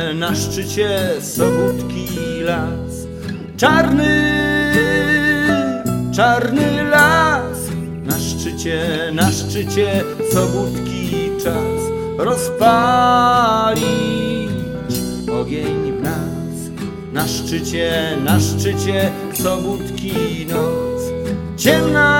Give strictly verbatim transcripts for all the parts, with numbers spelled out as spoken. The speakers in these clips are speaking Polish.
na szczycie Sobótki las. Czarny, czarny las. Na szczycie, na szczycie Sobótki czas rozpalić ogień w nas. Na szczycie, na szczycie Sobótki noc. Ciemna,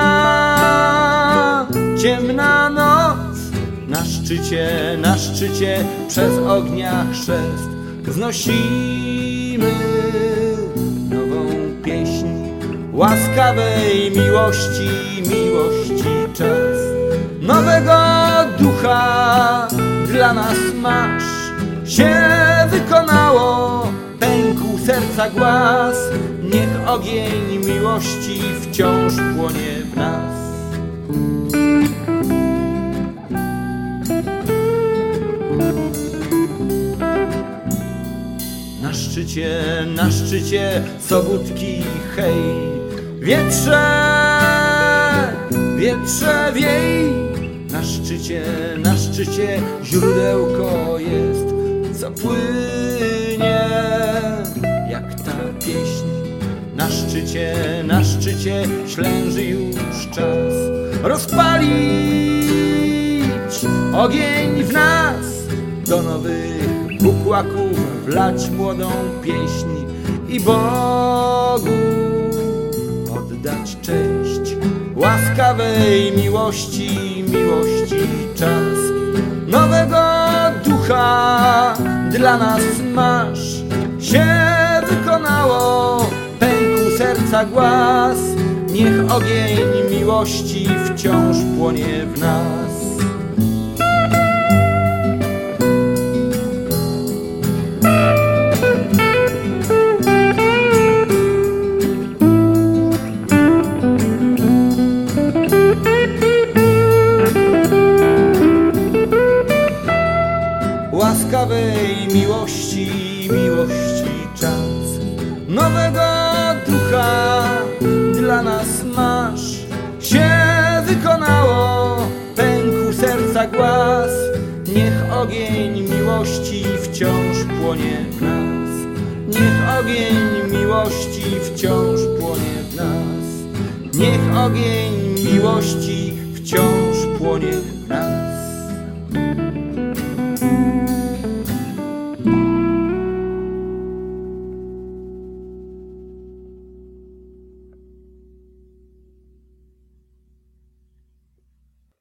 ciemna noc. Na szczycie, na szczycie przez ognia chrzest wznosimy nową pieśń łaskawej miłości, miłości czas. Nowego ducha dla nas masz, się wykonało, pękł serca głaz. Niech ogień miłości wciąż płonie w nas. Na szczycie, na szczycie Sobótki hej, wietrze, wietrze wiej. Na szczycie, na szczycie źródełko jest, co płynie jak ta pieśń. Na szczycie, na szczycie ślęży już czas rozpalić ogień w nas. Do nowych bukłaków wlać młodą pieśń i Bogu oddać cześć łaskawej miłości, miłości czas. Nowego ducha dla nas masz, się wykonało, pękł serca głaz. Niech ogień miłości wciąż płonie w nas. Łaskawej miłości, miłości czas. Nowego ducha dla nas masz, się wykonało, pękł serca głaz. Niech ogień miłości wciąż płonie w nas. Niech ogień miłości wciąż płonie w nas. Niech ogień miłości wciąż płonie w nas.